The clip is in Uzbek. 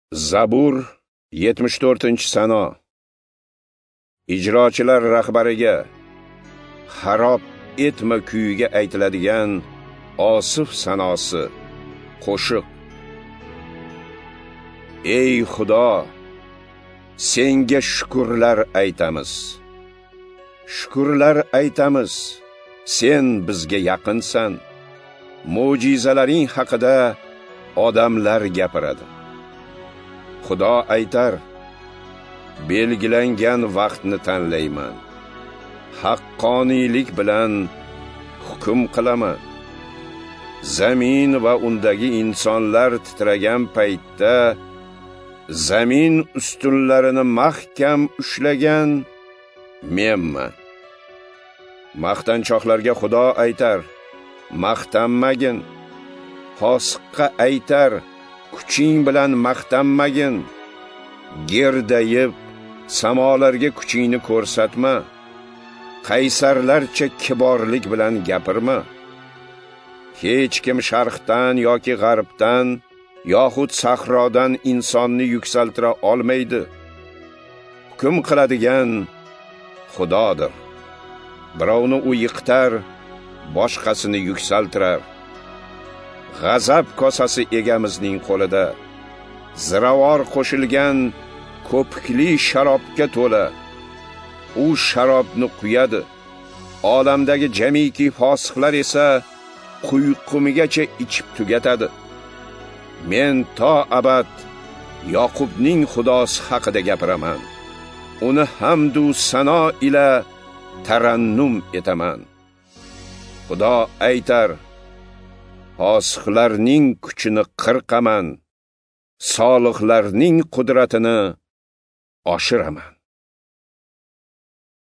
Zabur 74-sano. Ijrochilar rahbariga xarob etma kuyiga aytiladigan osif sanosi qo'shiq. Ey Xudo, senga shukrlar aytamiz. Shukrlar aytamiz. Sen bizga yaqinsan. Mo'jizalaring haqida odamlar gapiradi. Xudo aytar: belgilangan vaqtni tanlayman. Haqqoniylik bilan hukm qilaman. Zamin va undagi insonlar titragan paytda zamin ustunlarini mahkam ushlagan menman. Maqtanchoqlarga Xudo aytar: maqtanmagin. Fosiqqa aytar: kuching bilan maqtanmagin. Gerdayib samolarga kuchingni ko'rsatma. Qaysarlarcha kiborlik bilan gapirma. Hech kim sharqdan yoki g'arbdan yoxud sahrodan insonni yuksaltira olmaydi. Hukm qiladigan Xudodir. Birovni u yiqitar, boshqasini yuksaltirar. G'azab kosasi egamizning qo'lida. Ziravor qo'shilgan ko'pikli sharobga to'la. U sharobni quyadi. Olamdagi jamiki fosiqlar esa quyqumigacha ichib tugatadi. Men to abad Yoqubning Xudosi haqida gapiraman. Uni hamd va sano ila tarannum etaman. Xudo aytar: fosiqlarning kuchini qirqaman, solihlarning qudratini oshiraman.